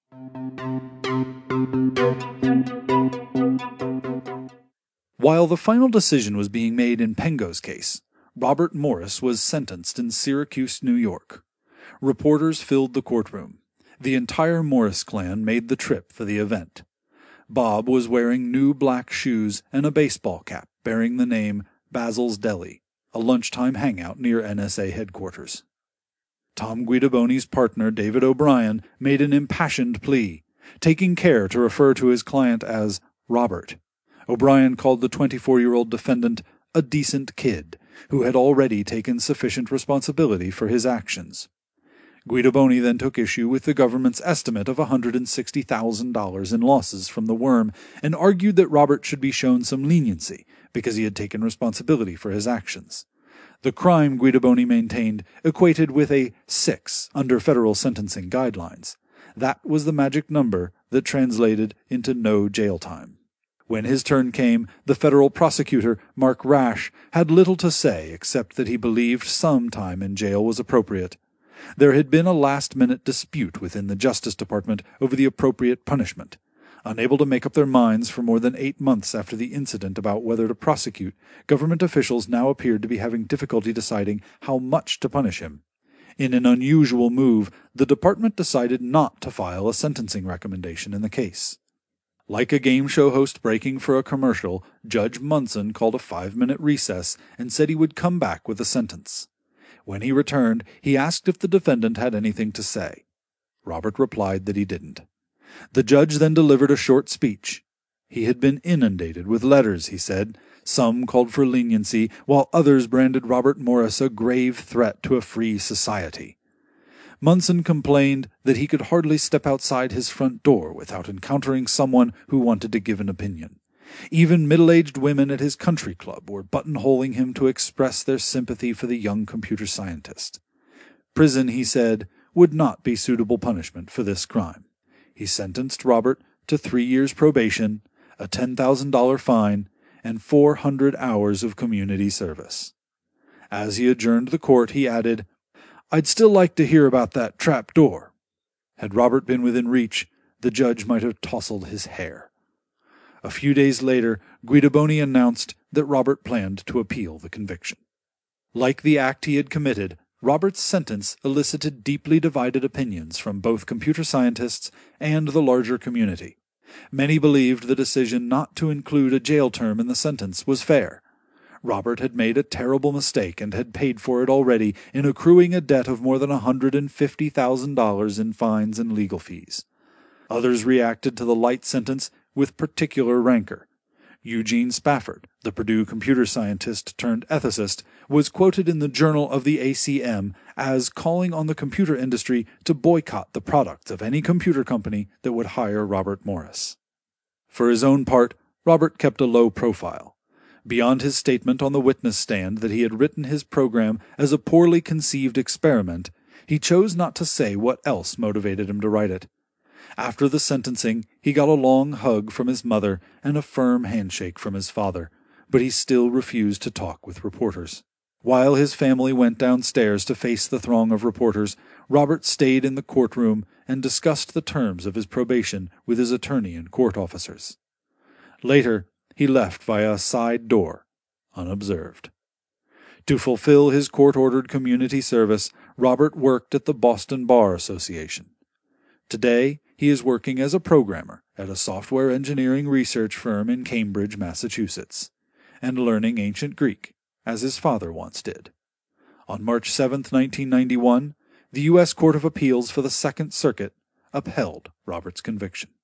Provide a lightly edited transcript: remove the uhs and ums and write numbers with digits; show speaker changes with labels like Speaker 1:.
Speaker 1: While the final decision was being made in Pengo's case, Robert Morris was sentenced in Syracuse, New York. Reporters filled the courtroom. The entire Morris clan made the trip for the event. Bob was wearing new black shoes and a baseball cap bearing the name Basil's Deli, a lunchtime hangout near NSA headquarters. Tom Guidoboni's partner, David O'Brien, made an impassioned plea, taking care to refer to his client as Robert. O'Brien called the 24-year-old defendant a decent kid who had already taken sufficient responsibility for his actions. Guidoboni then took issue with the government's estimate of $160,000 in losses from the worm and argued that Robert should be shown some leniency because he had taken responsibility for his actions. The crime, Guidoboni maintained, equated with a 6 under federal sentencing guidelines. That was the magic number that translated into no jail time. When his turn came, the federal prosecutor, Mark Rash, had little to say except that he believed some time in jail was appropriate. There had been a last-minute dispute within the Justice Department over the appropriate punishment. Unable to make up their minds for more than 8 months after the incident about whether to prosecute, government officials now appeared to be having difficulty deciding how much to punish him. In an unusual move, the department decided not to file a sentencing recommendation in the case. Like a game show host breaking for a commercial, Judge Munson called a 5-minute recess and said he would come back with a sentence. When he returned, he asked if the defendant had anything to say. Robert replied that he didn't. The judge then delivered a short speech. He had been inundated with letters, he said. Some called for leniency, while others branded Robert Morris a grave threat to a free society. Munson complained that he could hardly step outside his front door without encountering someone who wanted to give an opinion. Even middle-aged women at his country club were buttonholing him to express their sympathy for the young computer scientist. Prison, he said, would not be suitable punishment for this crime. He sentenced Robert to 3 years probation, a $10,000 fine, and 400 hours of community service. As he adjourned the court, he added, "I'd still like to hear about that trap door." Had Robert been within reach, the judge might have tousled his hair. A few days later, Guidoboni announced that Robert planned to appeal the conviction. Like the act he had committed, Robert's sentence elicited deeply divided opinions from both computer scientists and the larger community. Many believed the decision not to include a jail term in the sentence was fair. Robert had made a terrible mistake and had paid for it already in accruing a debt of more than $150,000 in fines and legal fees. Others reacted to the light sentence with particular rancor. Eugene Spafford, the Purdue computer scientist turned ethicist, was quoted in the Journal of the ACM as calling on the computer industry to boycott the products of any computer company that would hire Robert Morris. For his own part, Robert kept a low profile. Beyond his statement on the witness stand that he had written his program as a poorly conceived experiment, he chose not to say what else motivated him to write it. After the sentencing, he got a long hug from his mother and a firm handshake from his father, but he still refused to talk with reporters. While his family went downstairs to face the throng of reporters, Robert stayed in the courtroom and discussed the terms of his probation with his attorney and court officers. Later, he left via a side door, unobserved. To fulfill his court-ordered community service, Robert worked at the Boston Bar Association. Today, he is working as a programmer at a software engineering research firm in Cambridge, Massachusetts, and learning ancient Greek, as his father once did. On March 7, 1991, the U.S. Court of Appeals for the Second Circuit upheld Robert's conviction.